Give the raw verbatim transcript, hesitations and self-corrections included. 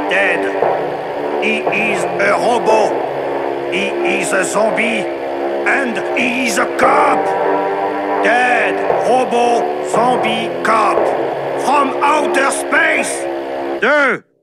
dead. He is a robot. He is a zombie. And he is a cop. Dead, robot, zombie, cop. From outer space. Deux.